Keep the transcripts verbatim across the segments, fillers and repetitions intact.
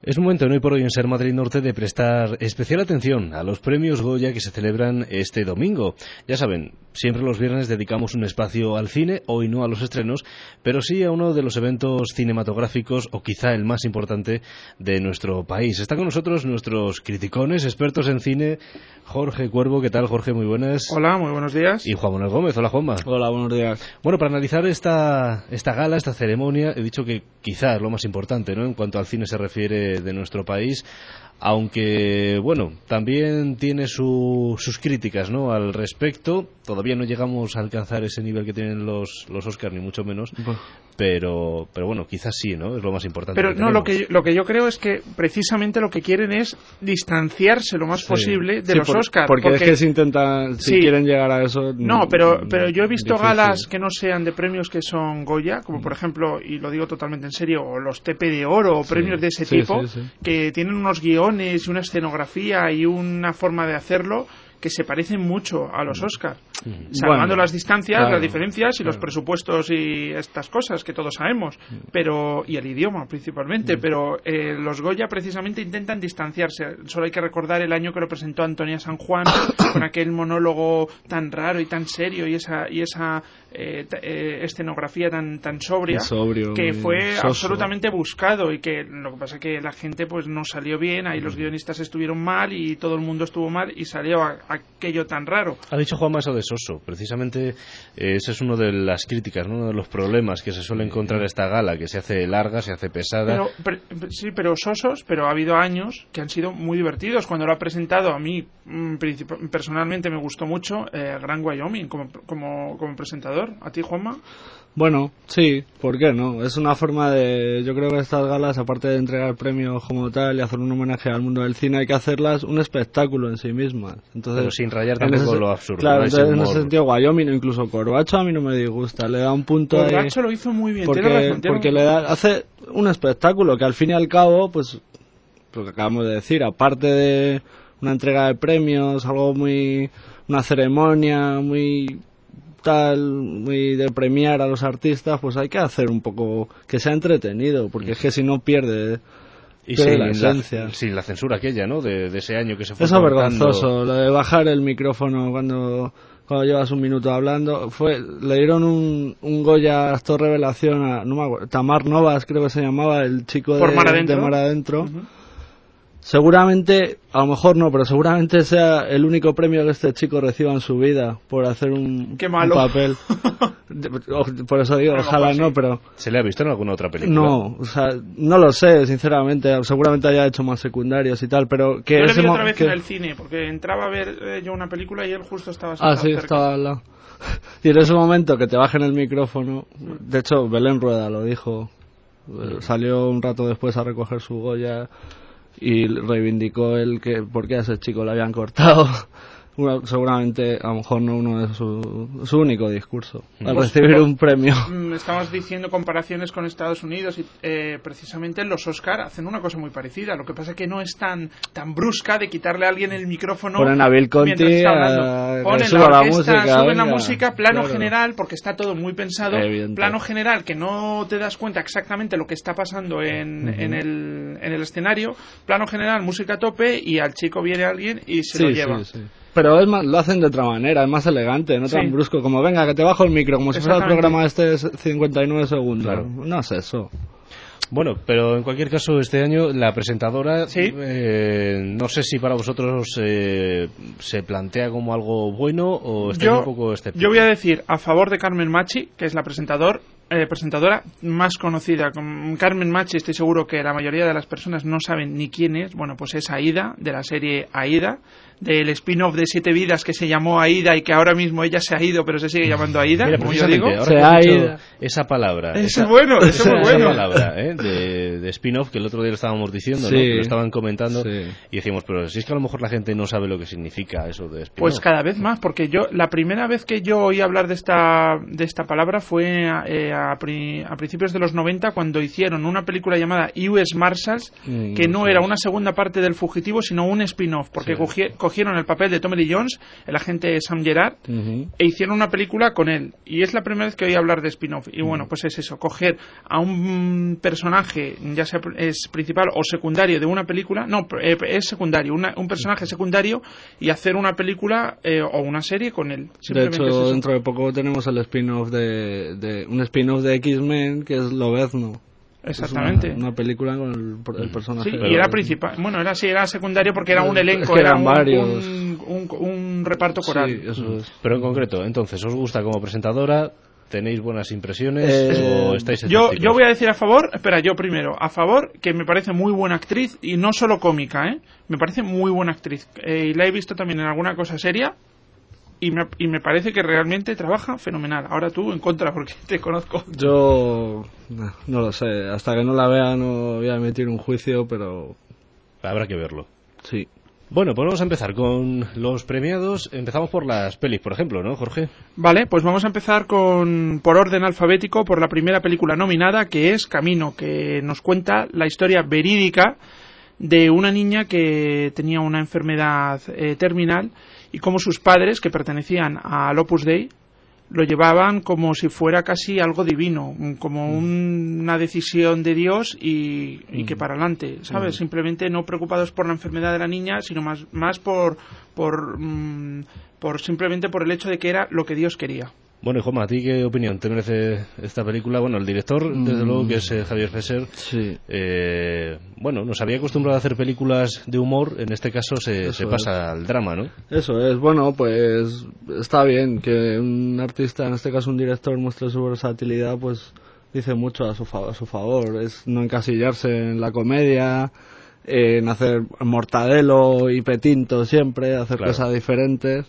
Es momento, no hoy por hoy en Ser Madrid Norte, de prestar especial atención a los premios Goya que se celebran este domingo. Ya saben, siempre los viernes dedicamos un espacio al cine, hoy no a los estrenos, pero sí a uno de los eventos cinematográficos, o quizá el más importante de nuestro país. Está con nosotros nuestros criticones, expertos en cine, Jorge Cuervo. ¿Qué tal, Jorge? Muy buenas. Hola, muy buenos días. Y Juan Manuel Gómez. Hola, Juanma. Hola, buenos días. Bueno, para analizar esta, esta gala, esta ceremonia, he dicho que quizá es lo más importante, ¿no?, en cuanto al cine se refiere de nuestro país, aunque, bueno, también tiene su, sus críticas, ¿no?, al respecto. Todavía no llegamos a alcanzar ese nivel que tienen los, los Oscar, ni mucho menos, pero, pero bueno, quizás sí, ¿no?, es lo más importante. Pero que no, tenemos. lo que, yo, lo que yo creo es que precisamente lo que quieren es distanciarse lo más Sí. posible de Sí, los por, Oscar. Porque, porque es que si intentan, si sí. quieren llegar a eso... No, pero, pero yo he visto difícil. galas que no sean de premios que son Goya, como por ejemplo, y lo digo totalmente en serio, o los T P de Oro, o Sí. premios de ese Sí, tipo, sí, sí. que tienen unos guiones y una escenografía y una forma de hacerlo que se parecen mucho a los Oscar, salvando Bueno, las distancias, claro, las diferencias y claro. los presupuestos y estas cosas que todos sabemos, pero y el idioma principalmente, pero eh, los Goya precisamente intentan distanciarse. Solo hay que recordar el año que lo presentó Antonia San Juan con aquel monólogo tan raro y tan serio y esa y esa eh, t- eh, escenografía tan tan sobria, sobrio, que muy fue soso. absolutamente buscado, y que lo que pasa es que la gente pues no salió bien, ahí los guionistas estuvieron mal y todo el mundo estuvo mal y salió a, a aquello tan raro. Ha dicho Juanma eso de soso. Precisamente eh, esa es una de las críticas, ¿no?, uno de los problemas que se suele encontrar a esta gala, que se hace larga, se hace pesada. Pero, pero- sí, pero sosos, pero ha habido años que han sido muy divertidos. Cuando lo ha presentado, a mí mm, princip- personalmente me gustó mucho eh, Gran Wyoming como, como, como presentador. ¿A ti, Juanma? Bueno, sí, ¿por qué no? Es una forma de... Yo creo que estas galas, aparte de entregar premios como tal y hacer un homenaje al mundo del cine, hay que hacerlas un espectáculo en sí mismas. Entonces, Pero sin rayar en tampoco ese- lo absurdo, Claro, ¿no?, ese entonces, en humor. ese sentido, Wyoming o incluso Corbacho a mí no me disgusta. Le da un punto ahí... Borracho lo hizo muy bien. Porque, Tienes razón, tienes porque razón. le da, hace un espectáculo que al fin y al cabo, pues, lo que acabamos de decir, aparte de una entrega de premios, algo muy, una ceremonia muy tal, muy de premiar a los artistas, pues hay que hacer un poco que sea entretenido, porque es que si no pierde, Y pierde sin la la, esencia. sin la censura aquella, ¿no?, de, de ese año que se fue Eso es cortando. vergonzoso, lo de bajar el micrófono cuando, cuando llevas un minuto hablando. Fue, le dieron un, un Goya actor revelación a, no me acuerdo, Tamar Novas creo que se llamaba, el chico Por de Mar Adentro. de Mar Adentro. Ujú. Seguramente, a lo mejor no, pero seguramente sea el único premio que este chico reciba en su vida por hacer un, Qué malo. un papel. De- o- Por eso digo, A lo ojalá mejor no, sí. pero ¿Se le ha visto en alguna otra película? no, o sea, no lo sé, sinceramente. Seguramente haya hecho más secundarios y tal, pero que Yo le ese vi mo- otra vez que- en el cine, porque entraba a ver eh, yo una película y él justo estaba Ah, sentado sí, cerca. estaba al lado. Y en ese momento que te bajen el micrófono, de hecho Belén Rueda lo dijo, eh, salió un rato después a recoger su Goya y reivindicó el que por qué a ese chico le habían cortado. Bueno, seguramente a lo mejor no uno de su, su único discurso al Pues, recibir pues, un premio. Mm, Estamos diciendo comparaciones con Estados Unidos y eh, precisamente los Oscar hacen una cosa muy parecida. Lo que pasa es que no es tan tan brusca de quitarle a alguien el micrófono Ponen a Bill Conti mientras está a- hablando. que Ponen suba la la orquesta, música, suben la venga. música, plano Claro. general, porque está todo muy pensado. Evidente. Plano general, que no te das cuenta exactamente lo que está pasando en, Ujú. en, el, en el escenario. Plano general, música a tope, y al chico viene alguien y se Sí, lo lleva. sí, sí. Pero es más, lo hacen de otra manera, es más elegante, no tan Sí. brusco, como venga, que te bajo el micro, como si fuera el Exactamente. programa este de cincuenta y nueve segundos. Claro. No es eso. Bueno, pero en cualquier caso, este año la presentadora, Sí. eh, no sé si para vosotros eh, se plantea como algo bueno o estáis Yo, un poco escépticos. yo voy a decir a favor de Carmen Machi, que es la presentador, eh, presentadora más conocida. Con Carmen Machi estoy seguro que la mayoría de las personas no saben ni quién es. Bueno, pues es Aída, de la serie Aída, del spin-off de Siete Vidas que se llamó Aída y que ahora mismo ella se ha ido pero se sigue llamando Aída, Mira, como yo precisamente, digo. ahora Se que ha has dicho ido. esa palabra, Ese esa, es bueno, ese es muy esa bueno. palabra ¿eh? de, de spin-off, que el otro día lo estábamos diciendo, Sí. ¿no?, que lo estaban comentando, Sí. y decíamos, pero si es que a lo mejor la gente no sabe lo que significa eso de spin-off. Pues cada vez más, porque yo la primera vez que yo oí hablar de esta de esta palabra fue eh, a, pri- a principios de los noventa, cuando hicieron una película llamada U S Marshals, Mm, que no sí. era una segunda parte del Fugitivo, sino un spin-off, porque Sí. cogie- cogieron el papel de Tommy Lee Jones, el agente Sam Gerard, Ujú. e hicieron una película con él. Y es la primera vez que oí hablar de spin-off. Y bueno, pues es eso, coger a un personaje ya sea es principal o secundario de una película, no, eh, es secundario, una, un personaje secundario y hacer una película eh, o una serie con él. De hecho, dentro de poco tenemos el spin-off de, de un spin-off de X-Men que es Lobezno. Exactamente. Es una, una película con el, el personaje. Sí, y era principal. Bueno, era sí, era secundario porque era un elenco, es que era un, varios. Un, un, un reparto coral. Sí, eso es. Pero en concreto, entonces, ¿os gusta como presentadora? ¿Tenéis buenas impresiones eh, o estáis yo, escépticos? yo voy a decir a favor, espera, yo primero, a favor, que me parece muy buena actriz y no solo cómica, ¿eh? Me parece muy buena actriz. Eh, y la he visto también en alguna cosa seria. Y me, y me parece que realmente trabaja fenomenal. Ahora tú en contra, porque te conozco. Yo no, no lo sé. Hasta que no la vea no voy a emitir un juicio, pero... Habrá que verlo. Sí. Bueno, pues vamos a empezar con los premiados. Empezamos por las pelis, por ejemplo, ¿no, Jorge? Vale, pues vamos a empezar con por orden alfabético por la primera película nominada, que es Camino, que nos cuenta la historia verídica de una niña que tenía una enfermedad eh, terminal y cómo sus padres, que pertenecían al Opus Dei, lo llevaban como si fuera casi algo divino, como un, una decisión de Dios y, y que para adelante, ¿sabes? Simplemente no preocupados por la enfermedad de la niña, sino más, más por, por, mmm, por simplemente por el hecho de que era lo que Dios quería. Bueno, y Juanma, ¿a ti qué opinión te merece esta película? Bueno, el director, desde mm. luego, que es eh, Javier Fesser, sí. eh, bueno, nos había acostumbrado a hacer películas de humor, en este caso se, se pasa es. al drama, ¿no? Eso es, bueno, pues está bien que un artista, en este caso un director, muestre su versatilidad, pues dice mucho a su, fa- a su favor, es no encasillarse en la comedia, en hacer mortadelo y petinto siempre, hacer claro. cosas diferentes.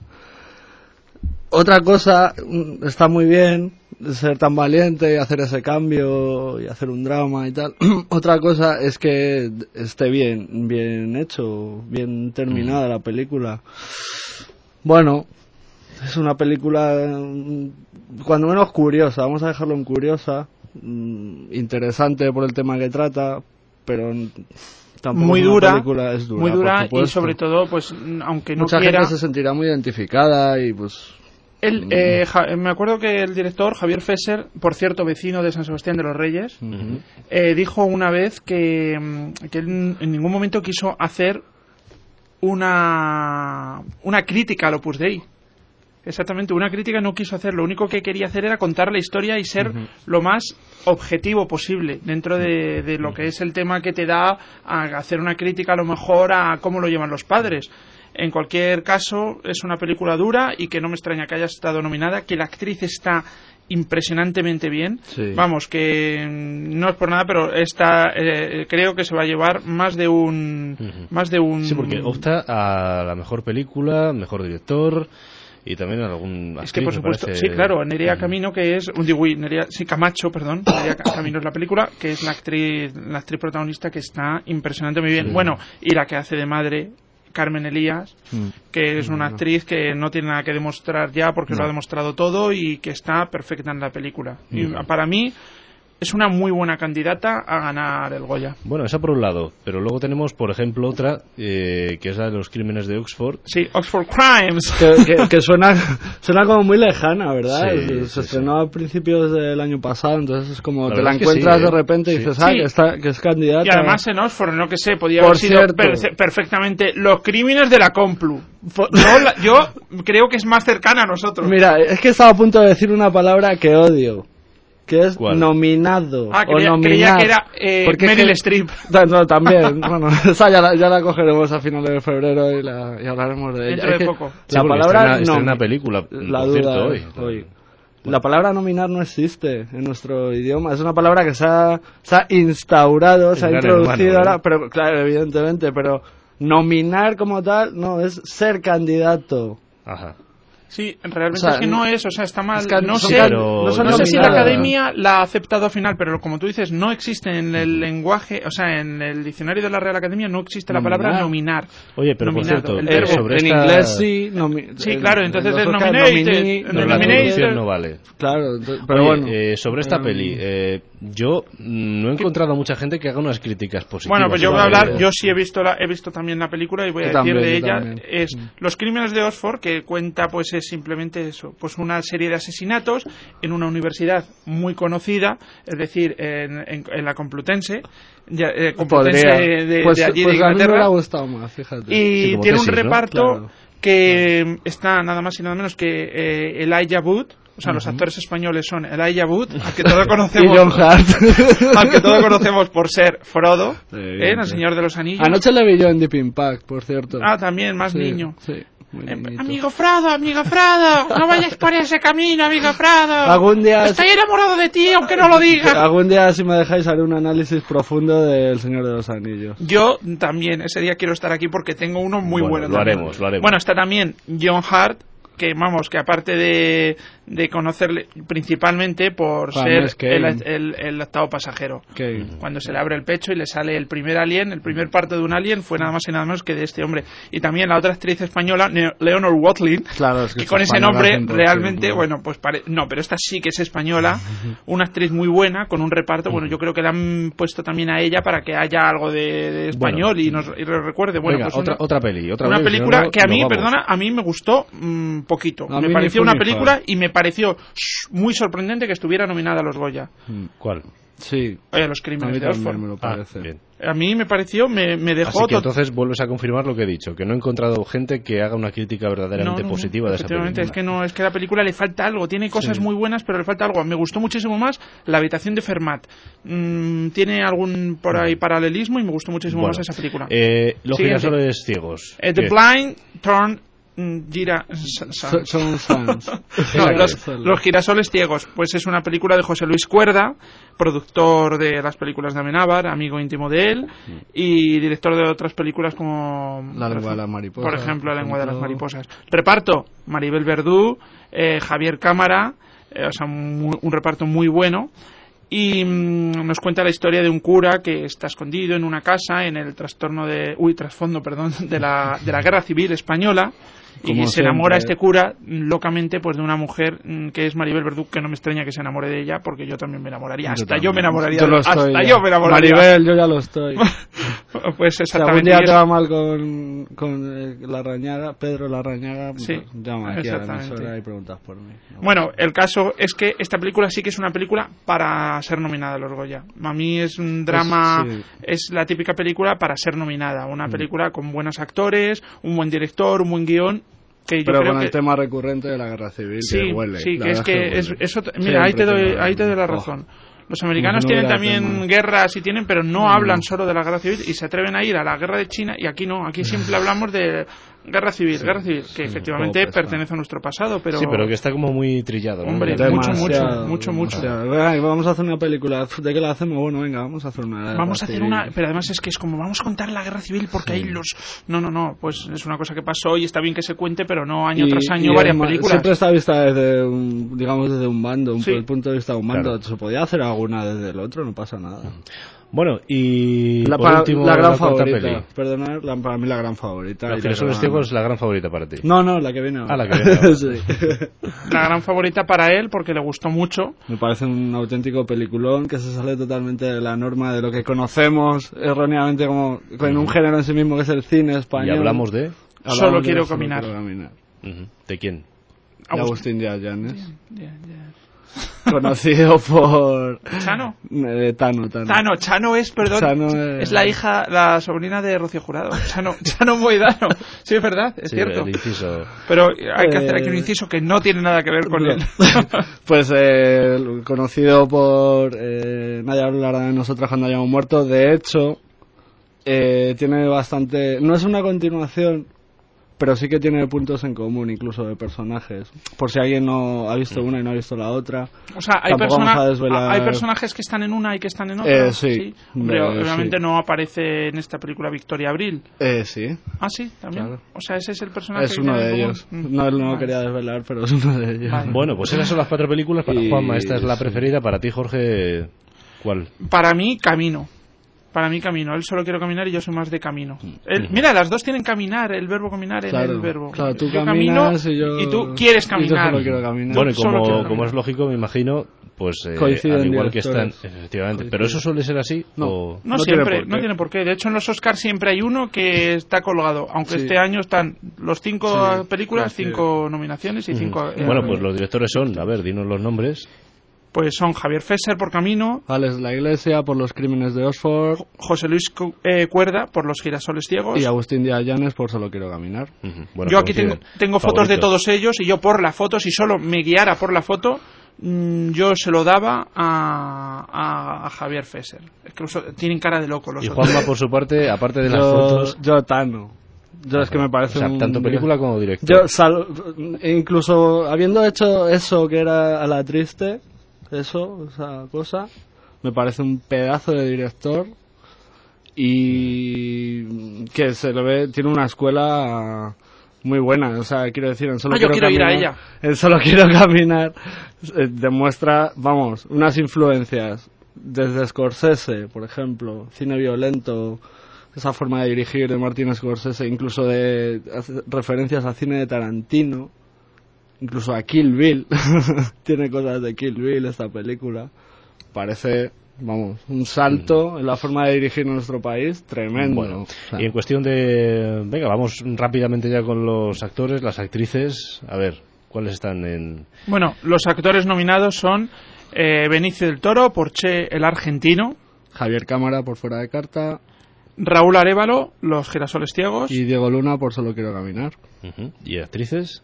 Otra cosa, está muy bien ser tan valiente y hacer ese cambio y hacer un drama y tal. Otra cosa es que esté bien, bien hecho, bien terminada mm. la película. Bueno, es una película cuando menos curiosa, vamos a dejarlo en curiosa, interesante por el tema que trata, pero tampoco muy es dura, una película, es dura, muy dura y sobre todo, pues aunque no mucha quiera... gente se sentirá muy identificada y pues... Él, eh, ja, me acuerdo que el director, Javier Fesser, por cierto vecino de San Sebastián de los Reyes, uh-huh. eh, dijo una vez que, que él en ningún momento quiso hacer una, una crítica al Opus Dei. Exactamente, una crítica no quiso hacer. Lo único que quería hacer era contar la historia y ser uh-huh. lo más objetivo posible dentro de, de lo que es el tema que te da a hacer una crítica a lo mejor a cómo lo llevan los padres. En cualquier caso, es una película dura y que no me extraña que haya estado nominada, que la actriz está impresionantemente bien. Sí. Vamos, que no es por nada, pero esta eh, creo que se va a llevar más de un uh-huh. más de un sí, porque opta a la mejor película, mejor director y también algún actriz, es que por supuesto, parece... sí, claro, Nerea Camino, que es un digo, Nerea, sí, Camacho, perdón, Nerea Camino es la película, que es la actriz la actriz protagonista que está impresionantemente bien. Sí. Bueno, y la que hace de madre, Carmen Elías, mm. que es una actriz que no tiene nada que demostrar ya porque no. lo ha demostrado todo y que está perfecta en la película. Mm. Y para mí es una muy buena candidata a ganar el Goya. Bueno, esa por un lado, pero luego tenemos, por ejemplo, otra eh, que es la de los crímenes de Oxford. Sí, Oxford Crimes. Que, que, que suena, suena como muy lejana, ¿verdad? Sí, se sí, estrenó sí. a principios del año pasado, entonces es como la te la es encuentras sí, de ¿eh? repente y sí. dices, ah, sí. que, está, que es candidata. Y además en Oxford, no que sé, podía por haber sido cierto, per- perfectamente los crímenes de la Complu. Yo, la, yo creo que es más cercana a nosotros. Mira, es que estaba a punto de decir una palabra que odio. Que es ¿cuál? Nominado. Ah, creía, o creía que era eh, Meryl Streep. No, no, también. Bueno, esa ya la, ya la cogeremos a finales de febrero y, la, y hablaremos de ella. Dentro es de que poco. La sí, palabra está no, en una película, la por duda cierto, hoy. hoy. La palabra nominar no existe en nuestro idioma. Es una palabra que se ha, se ha instaurado, el se ha introducido hermano, ahora, ¿eh? Pero claro, evidentemente, pero nominar como tal no es ser candidato. Ajá. Sí, realmente o sea, es que no es, o sea, está mal. Es que no sé, pero, no, no no sé si la nada. academia la ha aceptado al final, pero como tú dices, no existe en el lenguaje, o sea, en el diccionario de la Real Academia no existe la nominar. palabra nominar. Oye, pero nominar, por cierto, el verbo, verbo. sobre en esta... inglés sí. Nomi- sí, claro, entonces en es Oscar, nominated. nomini, no, la traducción no vale. Claro, entonces, pero Oye, bueno. Eh, sobre esta um, peli, eh, yo no he encontrado a mucha gente que haga unas críticas positivas. Bueno, pues yo voy a hablar, yo sí he visto la, he visto también la película y voy a yo decir también, de yo ella. También. Es Los crímenes de Oxford, que cuenta pues es simplemente eso, pues una serie de asesinatos en una universidad muy conocida, es decir, en, en, en la Complutense, ya, eh, Complutense de, de, pues, de allí pues de a mí me Inglaterra. ha gustado más, fíjate. Y Sí, como tiene tesis, un reparto, ¿no? Claro. que claro. está nada más y nada menos que eh, Elijah Wood. O sea, uh-huh. los actores españoles son Elijah Wood, al que todos conocemos, y John Hart. al que todos conocemos por ser Frodo, sí, ¿eh? El Señor de los Anillos. Anoche le vi yo en Deep Impact, por cierto. Ah, también, más sí, niño. Sí. Eh, amigo Frodo, amigo Frodo, no vayas por ese camino, amigo Frodo. Algún día estoy enamorado de ti, aunque no lo digas. Algún día, si me dejáis, haré un análisis profundo del Señor de los Anillos. Yo también, ese día quiero estar aquí porque tengo uno muy bueno, bueno. Lo también. haremos, lo haremos. Bueno, está también John Hart, que vamos, que aparte de, de conocerle principalmente por James ser el, el, el octavo pasajero. Kane. Cuando se le abre el pecho y le sale el primer alien, el primer parto de un alien fue nada más y nada menos que de este hombre. Y también la otra actriz española, Leonor Watling, claro, es que, que con ese nombre realmente, ¿no? bueno, pues pare... no, pero esta sí que es española, una actriz muy buena, con un reparto, bueno, yo creo que le han puesto también a ella para que haya algo de, de español bueno, y nos y recuerde. Bueno, venga, pues otra, una, otra peli, otra una vez, película no, que a mí, no perdona, a mí me gustó mmm, poquito. A me mí pareció una película fan. y me pareció muy sorprendente que estuviera nominada a los Goya. ¿Cuál? Sí. Oye, Los Crímenes de Oxford. Me lo parece. Ah, bien. A mí me pareció, me, me dejó... Así que entonces vuelves a confirmar lo que he dicho, que no he encontrado gente que haga una crítica verdaderamente no, no, positiva no, de esa película. Es que no, es que a la película le falta algo, tiene cosas sí. muy buenas, pero le falta algo. Me gustó muchísimo más La habitación de Fermat. Mm, tiene algún por ahí paralelismo y me gustó muchísimo bueno, más esa película. Eh, los Siguiente. Girasoles ciegos. Eh, The Blind Turn Gira son Sans. no, los, los girasoles ciegos, pues es una película de José Luis Cuerda, productor de las películas de Amenábar, amigo íntimo de él, y director de otras películas como La lengua de las mariposas, por ejemplo, La lengua de las mariposas. Reparto: Maribel Verdú, eh, Javier Cámara, eh, o sea, un, un reparto muy bueno. Y mmm, nos cuenta la historia de un cura que está escondido en una casa en el trastorno de uy trasfondo perdón de la de la guerra civil española. Como y se siempre. enamora este cura locamente pues de una mujer que es Maribel Verdú, que no me extraña que se enamore de ella porque yo también me enamoraría, yo hasta también. yo me enamoraría yo de, lo estoy hasta ya. yo me enamoraría. Maribel, yo ya lo estoy. Pues exactamente. Si algún día te va mal con, con eh, la Rañaga, Pedro la Rañaga, sí, pues llama aquí a la emisora y preguntas por mí. No. Bueno, el caso es que esta película sí que es una película para ser nominada a los Goya. A mí es un drama, pues, sí. es la típica película para ser nominada, una película mm. con buenos actores, un buen director, un buen guión. Que yo pero creo con que... el tema recurrente de la guerra civil, sí, que huele. Sí, que es que, que es, eso, mira, Siempre ahí te doy, te ahí te doy la razón. Oh. Los americanos no tienen también tema. guerras y tienen, pero no mm. hablan solo de la guerra civil y se atreven a ir a la guerra de China y aquí no, aquí siempre hablamos de guerra civil, sí, guerra civil, que sí, efectivamente pertenece a nuestro pasado, pero... Sí, pero que está como muy trillado, ¿no? Hombre, mucho, mucho, mucho, mucho. Vamos a hacer una película, ¿de qué la hacemos? Bueno, venga, vamos a hacer una... Vamos a hacer una, pero además es que es como, vamos a contar la guerra civil porque sí. hay los... No, no, no, pues es una cosa que pasó y está bien que se cuente, pero no año y, tras año varias además, películas. Siempre está vista desde un, digamos, desde un bando, un, sí. el punto de vista de un bando. Claro. Se podía hacer alguna desde el otro, no pasa nada. Bueno, y la, por pa, último, la gran la favorita, peli. Perdonad, la, para mí la gran favorita. Los Girasoles ciegos es la gran favorita para ti. No, no, la que viene ahora. Ah, la que viene ahora. sí. La gran favorita para él porque le gustó mucho. Me parece un auténtico peliculón que se sale totalmente de la norma de lo que conocemos erróneamente como en un género en sí mismo que es el cine español. Y hablamos de... Hablamos solo, de quiero solo caminar. quiero caminar. Uh-huh. ¿De quién? De Agustín Díaz Llanes. Yeah, yeah, yeah. Conocido por... ¿Chano? Eh, Tano, Tano. Tano, Chano es, perdón, Chano es... es la hija, la sobrina de Rocío Jurado. Chano, Chano Moedano. Sí, es verdad, es sí, cierto. El inciso... Pero hay que hacer aquí un inciso que no tiene nada que ver con no. él. Pues eh, conocido por... Eh, nadie hablará de nosotras cuando hayamos muerto. De hecho, eh, tiene bastante... No es una continuación... Pero sí que tiene puntos en común, incluso de personajes. Por si alguien no ha visto una y no ha visto la otra. O sea, hay, persona, desvelar... hay personajes que están en una y que están en otra. Eh, sí. ¿Sí? Hombre, eh, obviamente sí. No aparece en esta película Victoria Abril. Eh, sí. Ah, sí, también. Claro. O sea, ese es el personaje. Es uno que de ellos. Mm. No, no vale. quería desvelar, pero es uno de ellos. Vale. Bueno, pues esas son las cuatro películas para y... Juanma. Esta es la preferida. Para ti, Jorge, ¿cuál? Para mí, Camino. Para mí camino, él solo quiere caminar y yo soy más de camino. Él, mira, las dos tienen caminar, el verbo caminar en claro, el verbo. Claro, tú yo caminas camino y, yo... y tú quieres caminar. Y yo solo quiero caminar. Bueno, y como, como es lógico, me imagino, pues eh, Coinciden al igual que están, directores. efectivamente. Coinciden. Pero eso suele ser así. No. o... No, No siempre, tiene por no qué. tiene por qué. De hecho, en los Oscars siempre hay uno que está colgado, aunque Sí. este año están los cinco Sí, películas, sí. cinco nominaciones y Ujú. cinco... eh, Bueno, pues los directores son, a ver, dinos los nombres. pues son Javier Fesser por Camino, Alex La Iglesia por Los Crímenes de Oxford José Luis Cu- eh, Cuerda por Los Girasoles Ciegos. y Agustín Díaz Llanes por Solo quiero caminar. Ujú. Bueno, yo aquí tengo, coinciden. tengo fotos de Favoritos. todos ellos y yo por la foto, si solo me guiara por la foto, mm, yo se lo daba a, a, a Javier Fesser. Incluso tienen cara de loco los Y otros. Juanma, por su parte, aparte de las yo, fotos... yo Tano. Yo es que me parece O sea, un... tanto película como director. Yo, sal- incluso habiendo hecho eso que era a la triste, eso, esa cosa, me parece un pedazo de director y que se le ve, tiene una escuela muy buena, o sea, quiero decir, en Solo Ah, yo quiero, quiero ir a caminar, ella. en Solo quiero caminar eh, demuestra, vamos, unas influencias desde Scorsese, por ejemplo, cine violento, esa forma de dirigir de Martin Scorsese, incluso de hace referencias al cine de Tarantino, incluso a Kill Bill, tiene cosas de Kill Bill esta película, parece, vamos, un salto en la forma de dirigir nuestro país tremendo. Bueno, O sea, y en cuestión de... Venga, vamos rápidamente ya con los actores, las actrices. A ver, ¿cuáles están en...? Bueno, los actores nominados son eh, Benicio del Toro por Che el Argentino, Javier Cámara por Fuera de Carta Raúl Arévalo, Los Girasoles Ciegos, y Diego Luna por Solo quiero caminar, Ujú. ¿Y actrices?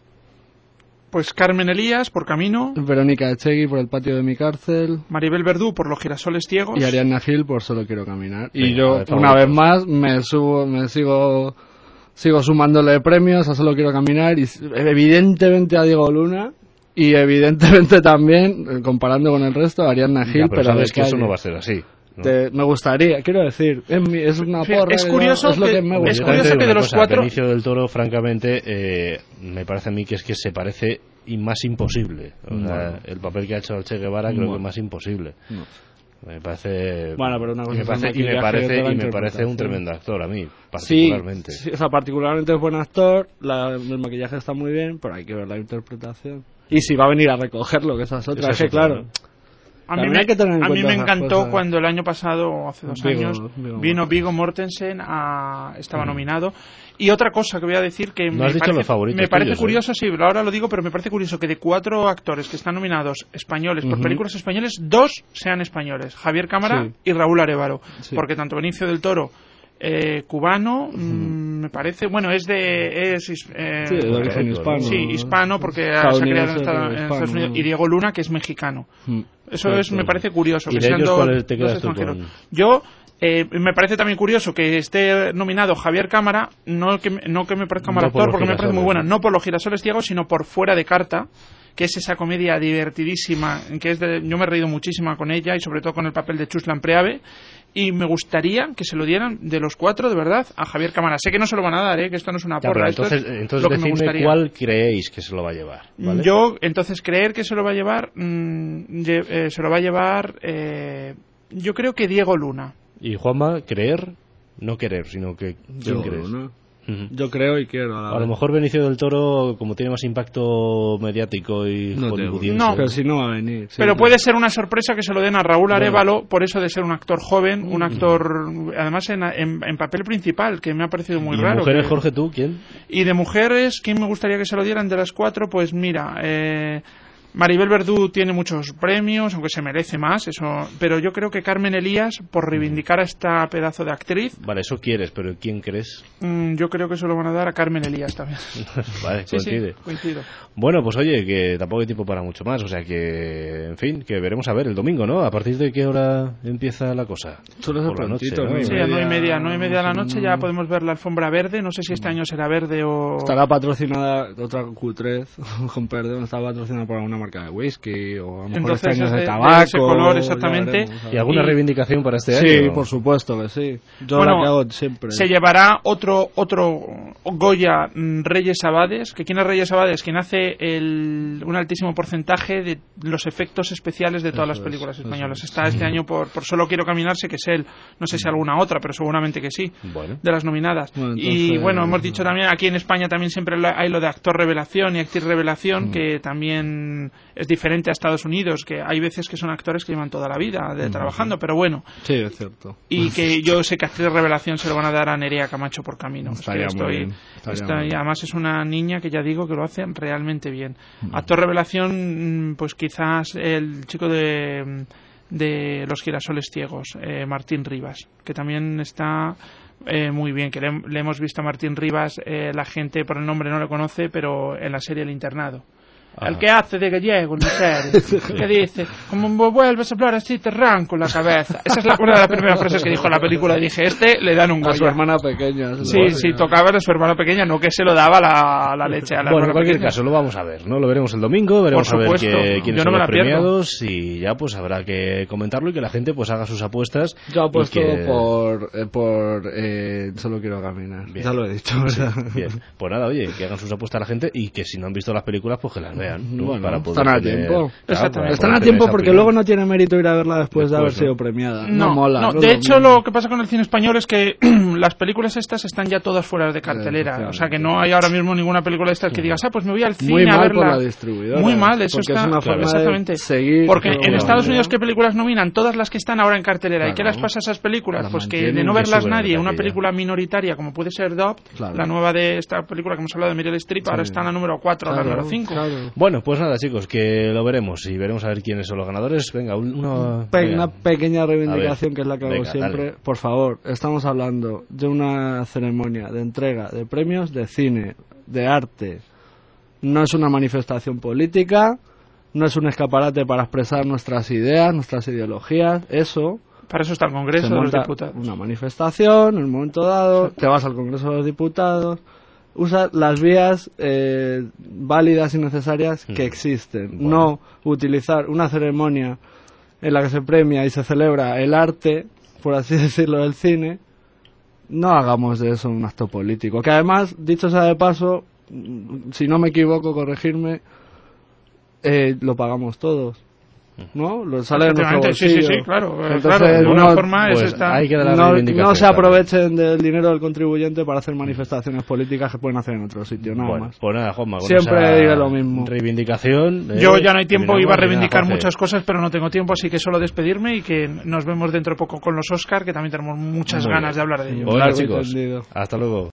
pues Carmen Elías por Camino, Verónica Echegui por El patio de mi cárcel Maribel Verdú por Los Girasoles Ciegos, y Ariadna Gil por Solo quiero caminar. Y Venga, yo, a ver, una favoritos. vez más, me subo, me sigo sigo sumándole premios a Solo quiero caminar y evidentemente a Diego Luna y evidentemente también, eh, comparando con el resto, a Ariadna Gil, Ya, pero pero sabes de que eso calle. no va a ser así, ¿no? Te- me gustaría, quiero decir, es, mi- es una Sí, porra, es es curioso es lo que- que me Hombre, es yo gusta. también te curioso digo que una de los cosa, cuatro- Benicio del Toro, francamente, eh, me parece a mí que es que se parece y más imposible. O sea, Bueno. el papel que ha hecho el Che Guevara creo Bueno. que más imposible. No. Me parece... Bueno, pero una cosa y me es el parece, y me maquillaje y parece, otra la y me parece un interpretación. tremendo actor a mí, Sí, particularmente. sí, o sea, particularmente es buen actor, la- el maquillaje está muy bien, pero hay que ver la interpretación. Y si va a venir a recogerlo, que esas otras, Esa es que es otra, claro, ¿no? A mí, También me, hay que tener en a mí cuenta me esas encantó cosas. cuando el año pasado, o hace dos Viggo- años, Viggo vino Mortensen. Viggo Mortensen, a, estaba nominado. Y otra cosa que voy a decir que No me has dicho parece, los favoritos me parece tuyos, ¿eh? curioso, sí, ahora lo digo, pero me parece curioso que de cuatro actores que están nominados españoles por Ujú. películas españoles, dos sean españoles, Javier Cámara Sí. y Raúl Arévalo. Sí. Porque tanto Benicio del Toro, eh, cubano, mm, me parece, bueno, es de... Es, is- eh, sí, de origen ¿no? hispano. sí, hispano, porque se ha criado en, Estadounidense, Estados- pero en hispano. Estados Unidos. Y Diego Luna, que es mexicano. Mm. Eso Exacto. es, me parece curioso. ¿Y que de sean ellos dos, cuál te dos quedas tú extranjeros. con? Yo, eh, me parece también curioso que esté nominado Javier Cámara, no que, me- no que me parezca mal No por actor, los porque me parece muy girasoles, buena, ¿no? no por Los Girasoles Ciegos, sino por Fuera de Carta, que es esa comedia divertidísima, que es de, yo me he reído muchísimo con ella y sobre todo con el papel de Chuslan Preave. Y me gustaría que se lo dieran de los cuatro, de verdad, a Javier Cámara. Sé que no se lo van a dar, ¿eh? Que esto no es una Ya, porra. pero esto es entonces, entonces lo que me decidme gustaría. cuál creéis que se lo va a llevar. ¿vale? Yo, entonces, creer que se lo va a llevar, mm, lle- eh, se lo va a llevar, eh, yo creo que Diego Luna. Y Juanma, creer, no querer, sino que ¿quién Yo, crees? ¿no? Ujú. Yo creo y quiero. A, la A lo vez. mejor Benicio del Toro, como tiene más impacto mediático y No, hollywoodiense, No. pero si no va a venir. sí, Pero sí. puede ser una sorpresa que se lo den a Raúl Bueno. Arévalo, por eso de ser un actor joven, Mm. un actor, además en, en- en papel principal, que me ha parecido muy ¿Y raro. mujeres, que- Jorge, tú, quién? Y de mujeres, ¿quién me gustaría que se lo dieran de las cuatro? Pues mira, eh, Maribel Verdú tiene muchos premios, aunque se merece más, eso. Pero yo creo que Carmen Elías, por reivindicar a esta pedazo de actriz, Vale, eso quieres, pero ¿quién crees? mm, yo creo que se lo van a dar a Carmen Elías también. Vale, Sí, sí, coincide. coincido. Bueno, pues oye, que tampoco hay tiempo para mucho más, o sea que, en fin, que veremos a ver el domingo, ¿no? ¿A partir de qué hora empieza la cosa? Suele ser Por la noche, prontito, ¿no? nueve Sí, a nueve y media, nueve y media de la sí, noche no. ya podemos ver la alfombra verde. No sé si este año será verde o... Estará patrocinada, otra Q tres, con perdón, está patrocinada por alguna marca de whisky o a lo mejor Entonces este año es es de, de- de tabaco. ese color, ya exactamente. veremos, a ¿Y ver. alguna Y- reivindicación para este Sí, año? por supuesto que sí. Yo Bueno, la que hago siempre. Se llevará otro otro Goya mm, Reyes Abades, que quién es Reyes Abades, quien hace el, un altísimo porcentaje de los efectos especiales de todas Eso las películas es, españolas. eso es. Está este año por, por Solo quiero caminar, sé que es él, no sé si alguna otra, pero seguramente que sí, Bueno. de las nominadas. Bueno, y entonces, bueno, hemos dicho también, aquí en España también siempre lo- hay lo de actor revelación y actriz revelación, Mm. que también es diferente a Estados Unidos, que hay veces que son actores que llevan toda la vida de, trabajando, pero bueno. Sí, es cierto. Y que yo sé que actriz revelación se lo van a dar a Nerea Camacho por camino. Estaría Es que estoy, muy bien. Estaría estoy- muy bien. además es una niña que ya digo que lo hace realmente bien. Actor revelación, mm, pues quizás el chico de, de Los girasoles ciegos, eh, Martín Rivas, que también está eh, muy bien, que le, le hemos visto a Martín Rivas, eh, la gente por el nombre no lo conoce, pero en la serie El Internado. Ajá. El que hace de gallego en la serie, que dice, como vuelves a hablar así te arranco la cabeza. Esa es la, una de las primeras frases que dijo en la película. Dije, este le dan un A su Goya. hermana pequeña. se Sí, lo- sí, tocaba a su hermana pequeña, no que se lo daba la, la leche a la Bueno, en hermana cualquier pequeña. caso, lo vamos a ver, ¿no? Lo veremos el domingo, veremos Por a ver supuesto. qué- quiénes Yo no son me los la pierdo. premiados y ya pues habrá que comentarlo y que la gente pues haga sus apuestas. Yo apuesto y que- por, eh, por eh, Solo quiero caminar. Bien. Ya lo he dicho, Sí, ¿verdad? bien. Pues nada, oye, que hagan sus apuestas a la gente y que si no han visto las películas, pues que las vean, ¿no? Bueno, Para poder están a tener- tiempo. Claro, Exactamente. para Están poder a tener tiempo esa porque opinión. luego no tiene mérito ir a verla después, de haber Después, ¿no? sido premiada. No, mola. no. no De lo hecho, mismo. lo que pasa con el cine español es que las películas estas están ya todas fuera de cartelera. Efectivamente. O sea, que no hay ahora mismo ninguna película de estas que digas, ah, pues me voy al cine Muy a mal verla. por la distribuidora. Muy mal, eso porque está. es una forma exactamente. de seguir. Porque todo en lo Estados que- Unidos, ¿qué películas nominan? Todas las que están ahora en cartelera. ¿Y Claro. qué les pasa a esas películas? Las Pues que de mantienen no y verlas suben de nadie, una taquilla. película minoritaria como puede ser Dopt, Claro. la nueva de esta película que hemos hablado de Meryl Streep, ahora está en la número cuatro, Claro, la número cinco. claro. Bueno, pues nada, chicos, que lo veremos y veremos a ver quiénes son los ganadores. Venga, un- uno... Pe- venga. Una pequeña reivindicación A ver, que es la que hago venga, siempre. dale. Por favor, estamos hablando de una ceremonia de entrega de premios de cine, de arte. No es una manifestación política, no es un escaparate para expresar nuestras ideas, nuestras ideologías. Eso Para eso está el Congreso se de los monta Diputados. una manifestación en un momento dado, te vas al Congreso de los Diputados, usas las vías eh, válidas y necesarias que Mm. existen. Bueno. No utilizar una ceremonia en la que se premia y se celebra el arte, por así decirlo, del cine. No hagamos de eso un acto político. Que además, dicho sea de paso, mm, si no me equivoco, corregirme, eh, lo pagamos todos. ¿No? Lo sale de nuestro Efectivamente, sí, sí, bolsillo. sí, claro. eh, Entonces, claro, de alguna no- forma es Pues esta... hay que dar la no, reivindicación no se también. aprovechen del dinero del contribuyente para hacer manifestaciones políticas que pueden hacer en otro sitio, nada Bueno, más. pues nada, Juanma, con Siempre esa diré lo mismo. reivindicación. eh, Yo ya no hay tiempo, terminamos. iba a Y nada, reivindicar Jorge. muchas cosas, pero no tengo tiempo, así que solo despedirme y que nos vemos dentro de poco con los Oscar, que también tenemos muchas Muy ganas bien. de hablar de ellos. Bueno, Largo y chicos, tendido. hasta luego.